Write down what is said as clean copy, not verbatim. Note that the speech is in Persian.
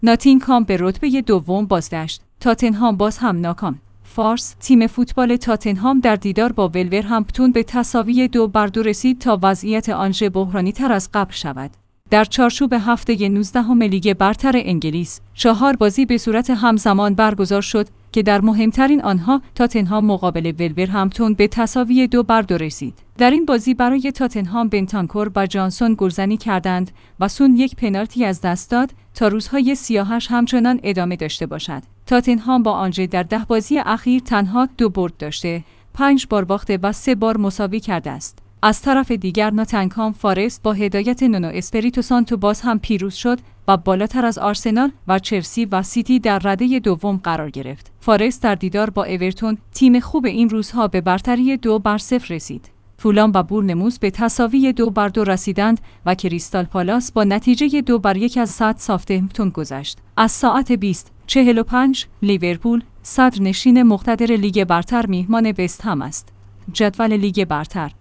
ناتینگهام به رتبه دوم بازگشت. تاتنهام باز هم ناکام. فارس، تیم فوتبال تاتنهام در دیدار با ولورهمپتون به تساوی 2-2 رسید تا وضعیت آنچه بحرانی تر از قبل شود. در چارچوب هفته 19 لیگ برتر انگلیس، 4 بازی به صورت همزمان برگزار شد که در مهمترین آنها تاتنهام مقابل ولورهمپتون به تساوی 2-2 رسید. در این بازی برای تاتنهام بنتانکور و جانسون گلزنی کردند و سون یک پنالتی از دست داد تا روزهای سیاهش همچنان ادامه داشته باشد. تاتنهام با آنچه در 10 بازی اخیر تنها 2 برد داشته، 5 بار باخته و 3 بار مساوی کرده است. از طرف دیگر ناتینگهام فارست با هدایت نونو اسپریتو سانتو باز هم پیروز شد و بالاتر از آرسنال و چلسی و سیتی در رده دوم قرار گرفت. فارست در دیدار با اورتون، تیم خوب این روزها، به برتری 2-0 رسید. فولام و بورنموث به تساوی 2-2 رسیدند و کریستال پالاس با نتیجه 2-1 از ساوثهمپتون گذشت. از ساعت 20:45 لیورپول، صدرنشین مقتدر لیگ برتر، میهمان وست هم است. جدول لیگ برتر: